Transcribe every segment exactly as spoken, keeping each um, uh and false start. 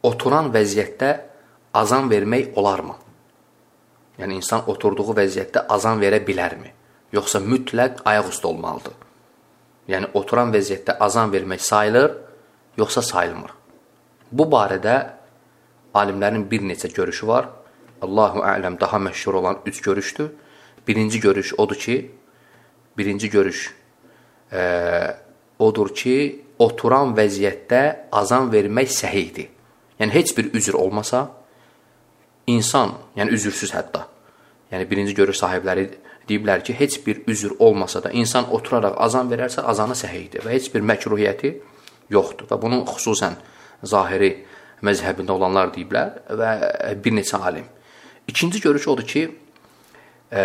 oturan vəziyyətdə azan vermək olarmı? Yəni, insan oturduğu vəziyyətdə azan verə bilərmi? Yoxsa mütləq ayaq üstə olmalıdır? Yəni, oturan vəziyyətdə azan vermək sayılır, yoxsa sayılmır? Bu barədə alimlərin bir neçə görüşü var. Allahu ələm daha məşhur olan üç görüşdür. Birinci görüş odur ki, birinci görüş e, odur ki, oturan vəziyyətdə azan vermək səhihdir. Yəni, heç bir üzr olmasa, insan, yəni üzürsüz hətta, yəni birinci görüş sahibləri deyiblər ki, heç bir üzr olmasa da insan oturaraq azan verərsə, azanı səhihdir və heç bir məkruhiyyəti yoxdur. Və bunun xüsusən zahiri məzhəbində olanlar deyiblər və bir neçə alim. İkinci görüş odur ki, e,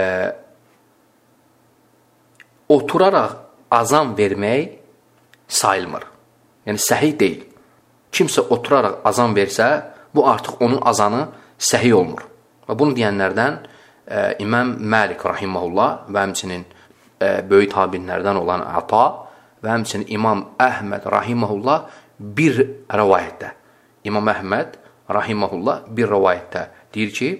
oturaraq azan vermək sayılmır. Yəni, səhih deyil. Kimsə oturaraq azan versə, bu artıq onun azanı səhih olmur. Və bunu deyənlərdən e, İmam Məlik rahiməhullah və həmçinin e, böyük tabinlərdən olan Ata və həmçinin İmam Əhməd rahiməhullah bir rəvayətdə. İmam Əhməd rahiməhullah bir rəvayətdə deyir ki,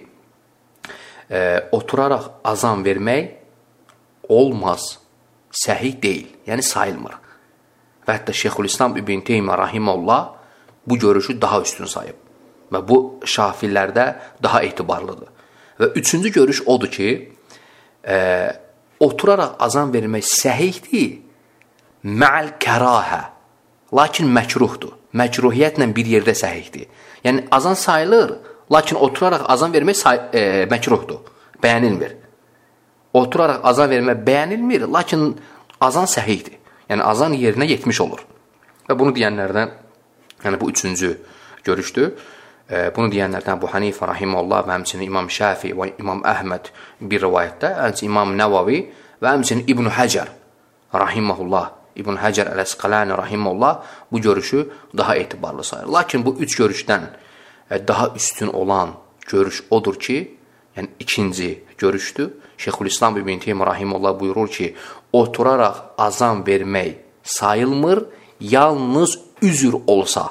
e, oturaraq azan vermək olmaz, səhih deyil, yəni sayılmır. Və hətta Şeyxülislam İbn Teymiyyə rahiməhullah bu görüşü daha üstün sayıb. Və bu şafillərdə daha etibarlıdır. Və üçüncü görüş odur ki, e, oturaraq azan vermək səhihdir, mə'al kərahə, lakin məkruhdur. Məkruhiyyətlə bir yerdə səhihdir. Yəni, azan sayılır, lakin oturaraq azan vermək e, məkruhdur, bəyənilmir. Oturaraq azan vermək bəyənilmir, lakin azan səhihdir. Yəni, azan yerinə yetmiş olur. Və bunu deyənlərdən, yəni bu üçüncü görüşdür. Bunu deyənlərdən Əbu Hanifə rahimehullah və həmçinin İmam Şafi və İmam Əhməd bir rivayətdə, həmçinin İmam Nəvavi və həmçinin İbn Həcər rahimehullah, İbn Həcər Əl-Əsqəlani rahimehullah bu görüşü daha etibarlı sayır. Lakin bu üç görüşdən daha üstün olan görüş odur ki, yəni ikinci görüşdür. Şeyxülislam İbn Teymiyyə rahimehullah buyurur ki, oturaraq azan vermək sayılmır, yalnız üzr olsa.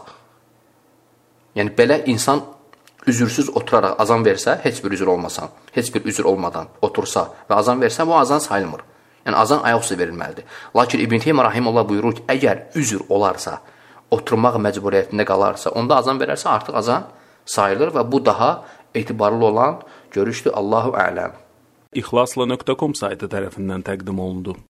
Yəni, belə insan üzürsüz oturaraq azan versə, heç bir üzr olmasan, heç bir üzr olmadan otursa və azan versə, bu azan sayılmır. Yəni, azan ayaq üstə verilməlidir. Lakin İbn Teymiyyə rahimehullah buyurur ki, əgər üzr olarsa, oturmaq məcburiyyətində qalarsa, onda azan verərsə, artıq azan sayılır və bu daha etibarlı olan görüşdür. Allahu ələm. İxlasla nöqtə com saytı tərəfindən təqdim olundu.